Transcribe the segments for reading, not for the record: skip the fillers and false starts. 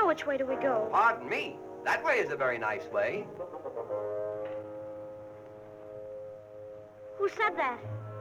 which way do we go? Pardon me. That way is a very nice way. Who said that?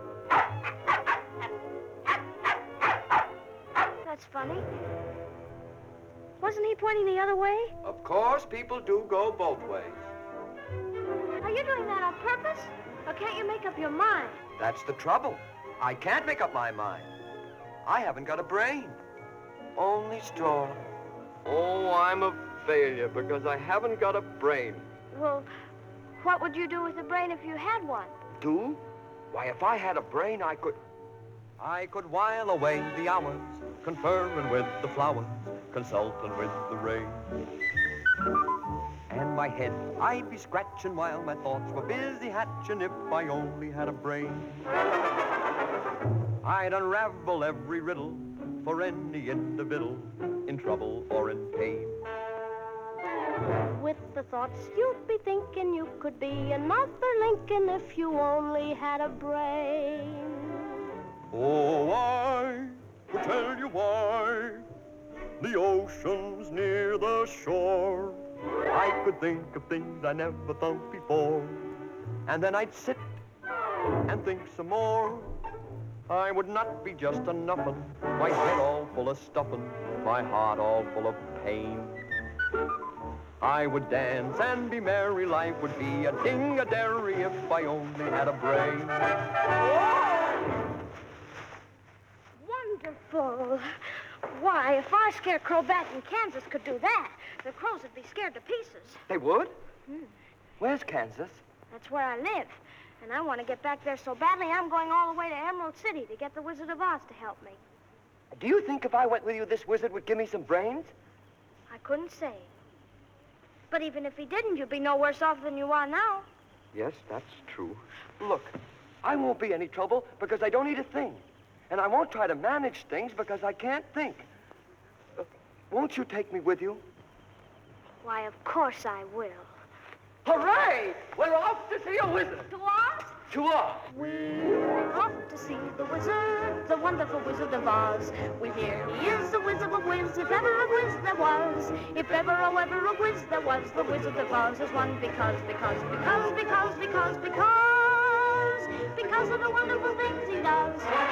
That's funny. Wasn't he pointing the other way? Of course, people do go both ways. Are you doing that on purpose? Or can't you make up your mind? That's the trouble. I can't make up my mind. I haven't got a brain. Only straw. Oh, I'm a failure because I haven't got a brain. Well, what would you do with a brain if you had one? Do? Why, if I had a brain, I could while away the hours, conferring with the flowers, consulting with the rain. And my head I'd be scratching while my thoughts were busy hatching if I only had a brain. I'd unravel every riddle for any individual in trouble or in pain. With the thoughts you'd be thinking you could be another Lincoln if you only had a brain. Oh, I will tell you why the ocean's near the shore. I could think of things I never thought before, and then I'd sit and think some more. I would not be just a nuffin', my head all full of stuffin', my heart all full of pain. I would dance and be merry, life would be a ding-a-dairy if I only had a brain. Wonderful. Why, if our scarecrow bat in Kansas could do that, the crows would be scared to pieces. They would? Where's Kansas? That's where I live. And I want to get back there so badly, I'm going all the way to Emerald City to get the Wizard of Oz to help me. Do you think if I went with you, this wizard would give me some brains? I couldn't say. But even if he didn't, you'd be no worse off than you are now. Yes, that's true. Look, I won't be any trouble because I don't need a thing. And I won't try to manage things because I can't think. Won't you take me with you? Why, of course I will. Hooray! We're off to see a wizard. To Oz? To Oz. We're off to see the wizard, the wonderful Wizard of Oz. We hear he is the Wizard of Wiz, if ever a Wiz there was. If ever a Wiz there was, the Wizard of Oz is one because of the wonderful things he does.